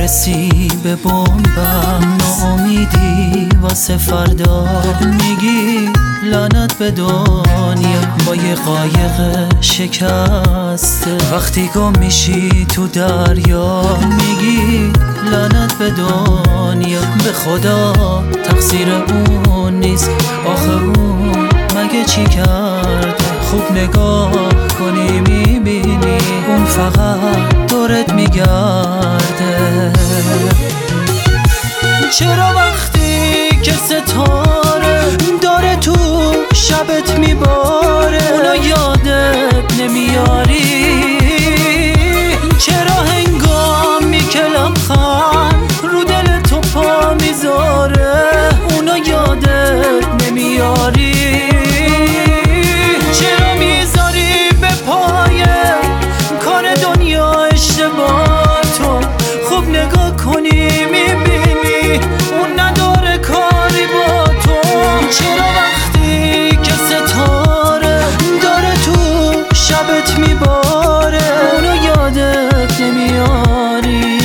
میرسی به بمبم، ناامیدی واسه فردا، میگی لعنت به دنیا با یه قایق شکسته. وقتی گم میشی تو دریا، میگی لعنت به دنیا. به خدا تقصیر اون نیست، آخه اون مگه چی کرده؟ خوب نگاه کنی میبینی اون فقط دورت میگرده. چرا وقتی که ستاره داره تو شبت میباره اونو یادت نمیاری؟ چرا هنگامی که لبخند رو دل تو پا میذاره اونو یادت نمیاری؟ چرا میذاری به پای کار دنیا اشتباه تو؟ خوب نگاه کنی میبینی اون نداره کاری با تو. چرا وقتی که ستاره داره تو شبت میباره اونو یادت نمیاری؟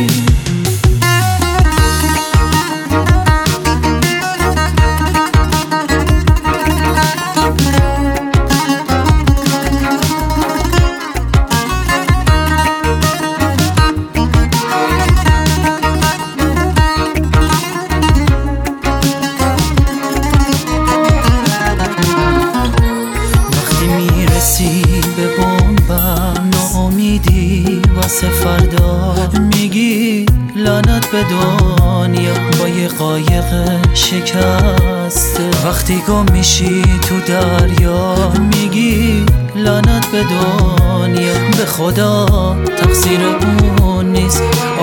به بمبم، ناامیدی واسه فردا، میگی لعنت به دنیا با یه قایق شکسته. وقتی گم میشی تو دریا، میگی لعنت به دنیا. به خدا تقصیر اون نیست،